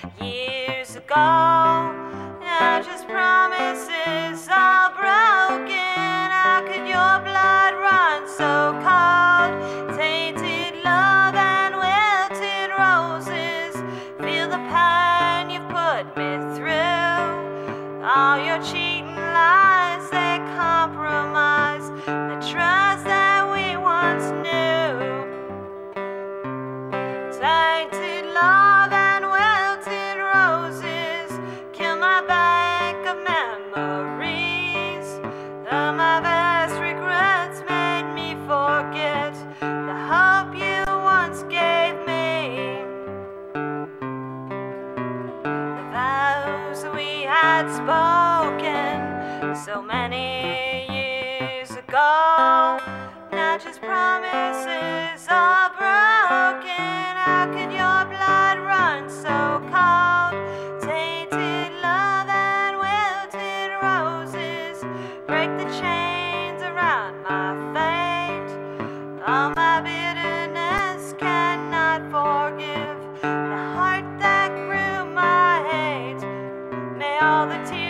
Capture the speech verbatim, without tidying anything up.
years ago. Now just promises all broken. How could your blood run so cold? Tainted love and wilted roses. Feel the pain you've put me through. All your cheating lies, they compromise the trust that we once knew. Tainted love and wilted roses kill my bank of memories. Though my best regrets made me forget the hope you once gave me. The vows we had spoken so many years ago, now just promises all broken. How could your blood run so cold? Tainted love and wilted roses break the chains around my fate. All my bitterness cannot forgive the heart that grew my hate. May all the tears